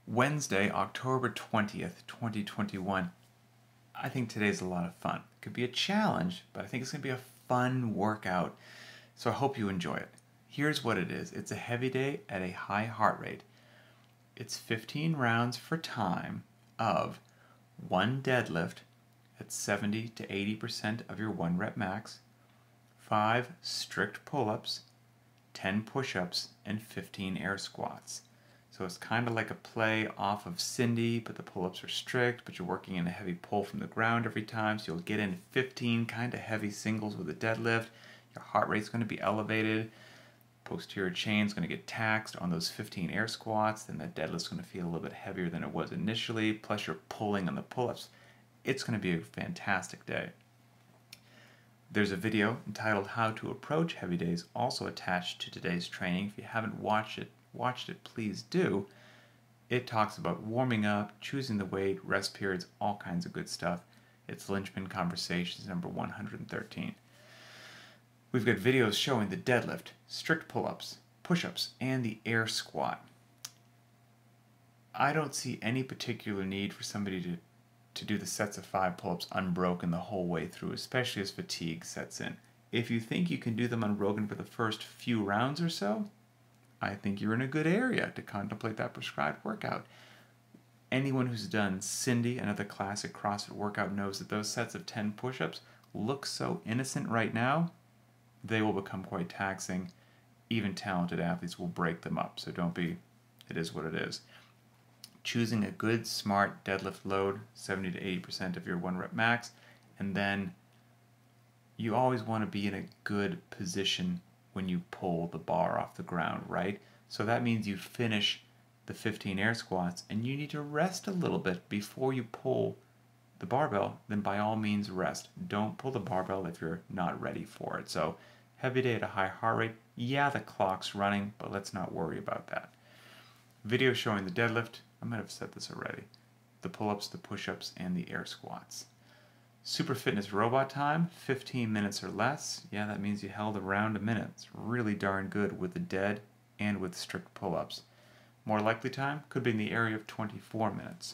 Wednesday, October 20th, 2021. I think today's a lot of fun. It could be a challenge, but I think it's going to be a fun workout, so I hope you enjoy it. Here's what it is. It's a heavy day at a high heart rate. It's 15 rounds for time of one deadlift at 70 to 80% of your 1 rep max, 5 strict pull-ups, 10 push-ups, and 15 air squats. So it's kind of like a play off of Cindy, but the pull-ups are strict, but you're working in a heavy pull from the ground every time, so you'll get in 15 kind of heavy singles with a deadlift. Your heart rate's going to be elevated. Posterior chain's going to get taxed on those 15 air squats, then the deadlift's going to feel a little bit heavier than it was initially, plus you're pulling on the pull-ups. It's going to be a fantastic day. There's a video entitled How to Approach Heavy Days also attached to today's training. If you haven't watched it, please do. It talks about warming up, choosing the weight, rest periods, all kinds of good stuff. It's Linchpin Conversations number 113. We've got videos showing the deadlift, strict pull-ups, push-ups, and the air squat. I don't see any particular need for somebody to do the sets of 5 pull-ups unbroken the whole way through, especially as fatigue sets in. If you think you can do them unbroken for the first few rounds or so, I think you're in a good area to contemplate that prescribed workout. Anyone who's done Cindy, another classic CrossFit workout, knows that those sets of 10 push-ups look so innocent right now, they will become quite taxing. Even talented athletes will break them up, so don't be, it is what it is. Choosing a good, smart deadlift load, 70 to 80% of your 1 rep max, and then you always want to be in a good position when you pull the bar off the ground, right? So that means you finish the 15 air squats and you need to rest a little bit before you pull the barbell. Then by all means rest. Don't pull the barbell if you're not ready for it. So heavy day at a high heart rate, yeah, the clock's running, but let's not worry about that. Video showing the deadlift, I might have said this already, the pull-ups, the push-ups, and the air squats. Super Fitness Robot time, 15 minutes or less. Yeah, that means you held around a minute. It's really darn good with the dead and with strict pull-ups. More likely time could be in the area of 24 minutes.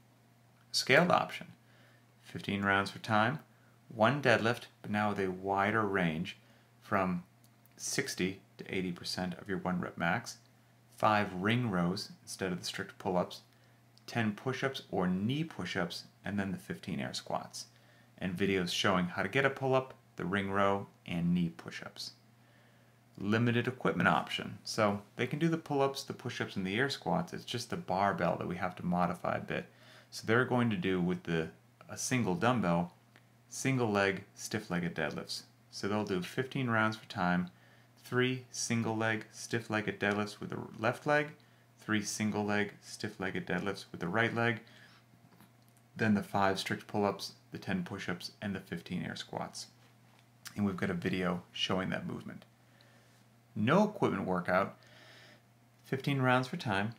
Scaled option, 15 rounds for time, 1 deadlift, but now with a wider range from 60 to 80% of your 1 rep max, 5 ring rows instead of the strict pull-ups, 10 push-ups or knee push-ups, and then the 15 air squats. And videos showing how to get a pull-up, the ring row, and knee push-ups. Limited equipment option. So they can do the pull-ups, the push-ups, and the air squats. It's just the barbell that we have to modify a bit. So they're going to do with a single dumbbell, single leg, stiff-legged deadlifts. So they'll do 15 rounds for time, 3 single leg, stiff-legged deadlifts with the left leg, 3 single leg, stiff-legged deadlifts with the right leg, then the 5 strict pull-ups, the 10 push-ups, and the 15 air squats. And we've got a video showing that movement. No equipment workout, 15 rounds for time,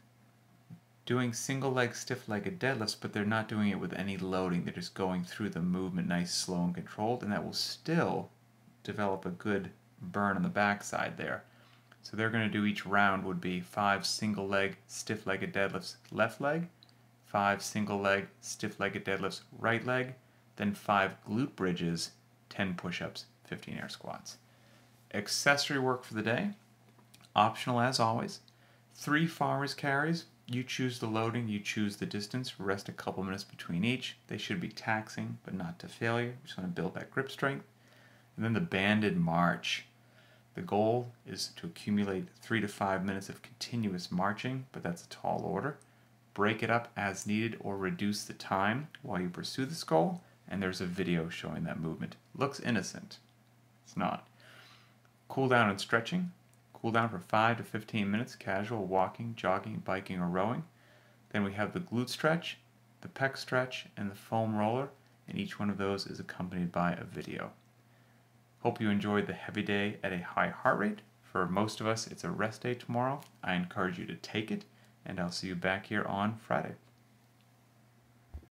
doing single leg stiff-legged deadlifts, but they're not doing it with any loading. They're just going through the movement nice, slow, and controlled, and that will still develop a good burn on the backside there. So they're going to do, each round would be 5 single leg stiff-legged deadlifts left leg, 5 single leg stiff-legged deadlifts right leg, then 5 glute bridges, 10 push-ups, 15 air squats. Accessory work for the day, optional as always. 3 farmer's carries. You choose the loading, you choose the distance, rest a couple minutes between each. They should be taxing, but not to failure. We just want to build that grip strength. And then the banded march. The goal is to accumulate 3 to 5 minutes of continuous marching, but that's a tall order. Break it up as needed or reduce the time while you pursue this goal, and there's a video showing that movement. Looks innocent. It's not. Cool down and stretching. Cool down for 5 to 15 minutes, casual walking, jogging, biking, or rowing. Then we have the glute stretch, the pec stretch, and the foam roller, and each one of those is accompanied by a video. Hope you enjoyed the heavy day at a high heart rate. For most of us, it's a rest day tomorrow. I encourage you to take it, and I'll see you back here on Friday.